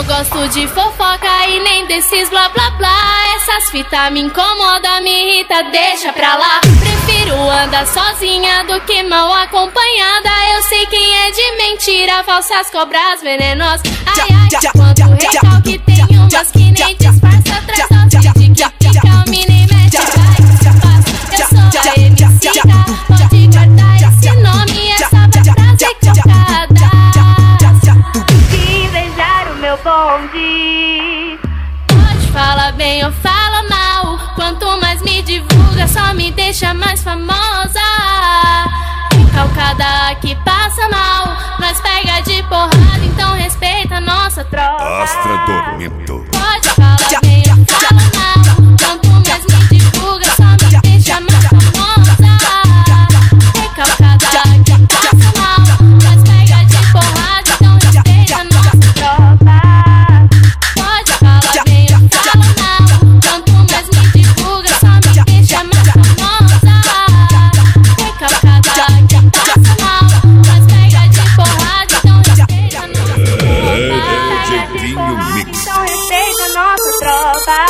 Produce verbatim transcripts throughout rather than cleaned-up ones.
gosto de fofoca e nem desses blá blá blá. Essas fitas me incomodam, me irrita, deixa pra lá. Prefiro andar sozinha do que mal acompanhada. Eu sei quem é de mentira, falsas cobras venenosas. Ai ai, quanto recalque tem umas que nem disfarça. Traz nós de que fica o mini mete, vai, eu sou a Emicida. Pode guardar esse nome, essa frase cocada. Se invejar o meu bonde, pode falar bem ou fala mal. Quanto mais me divulga, só me deixa mais famosa. Recalcada que passa mal, nós pega de porrada, então respeita a nossa tropa. Astra Dormento. Pode falar bem ou fala mal. Quanto mais me divulga, só me deixa mais famosa. Recalcada que passa mal, nós pega de porrada, então respeita a nossa tropa. Pode falar bem ou fala mal. Quanto mais me divulga, só me deixa mais famosa. Recalcada que passa mal, nós pega de porrada, então respeita a nossa tropa. Dieguinho Mix. então respeita a nossa tropa.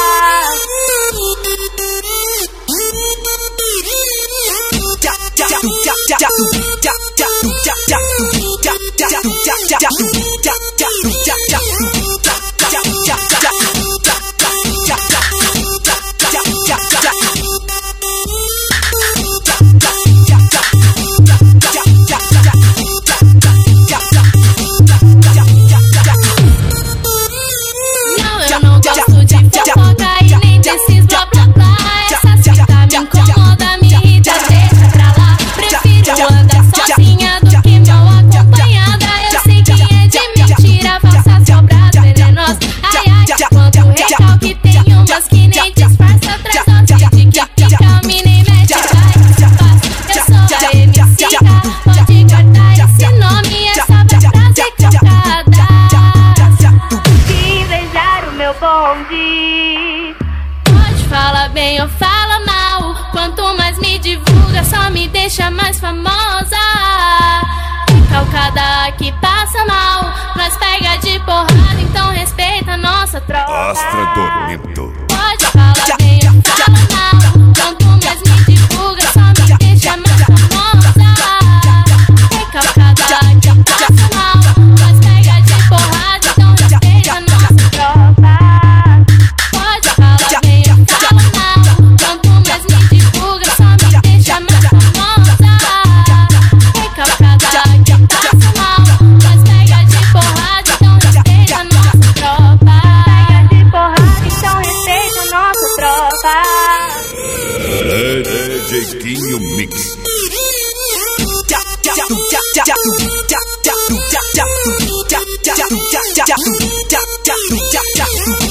Não, eu não gosto de fofoca e nem desses blá blá blá. Essas fitas me incomodam, me irrita, deixa pra lá. Prefiro andar sozinha do que mal acompanhada. Eu sei quem é de mentira, falsas cobras venenosas. Ai ai, quanto recalque tem umas que nem disfarça. Traz nós de que fica o mini mete, vai, faz. Eu sou a Emicida, pode guardar esse nome, essa frase cocada. Se invejar o meu bonde, Pode falar bem ou fala mal. Quanto mais me divulga, só me deixa mais famosa. Recalcada que passa mal, nós pega de porrada, então respeita a nossa tropa. Astra Dormento. Pode falar bem ou fala mal. Quanto mais me divulga, só me deixa mais famosa. Recalcada que passa mal, nós pega de porrada, então respeita a nossa tropa. Pode falar bem ou fala mal. Quanto mais me divulga, só me deixa mais famosa. Recalcada que passa mal, nós pega de porrada, então respeita a nossa tropa. pega de porrada, então respeita a nossa tropa. Dieguinho Mix. Yeah.